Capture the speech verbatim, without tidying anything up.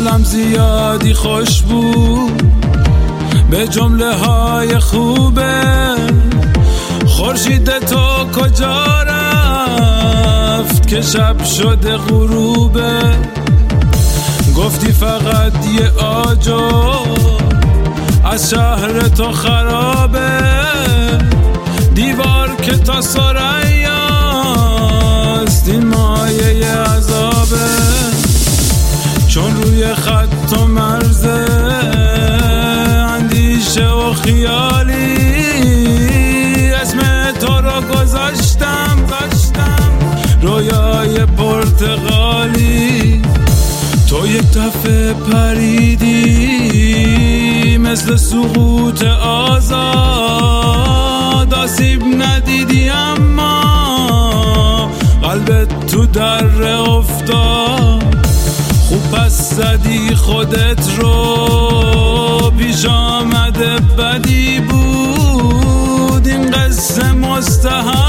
دلم زیادی خوش بود به جمله های خوبه. خورشید تو کجا رفت که شب شده غروبه؟ گفتی فقط یه آجر از شهر تو خرابه، دیوار که تا سرایاست این مایه عذابه. چون روی خط و مرزه اندیشه و خیالی اسم تو رو گذاشتم گذاشتم رویای پرتغالی. تو یک دفعه پریدی مثل سقوط آزاد، آسیب ندیدی اما قلبت تو در افتاد. خوب پس زدی خودت رو، پیش آمده بدی بود این قصه مستحب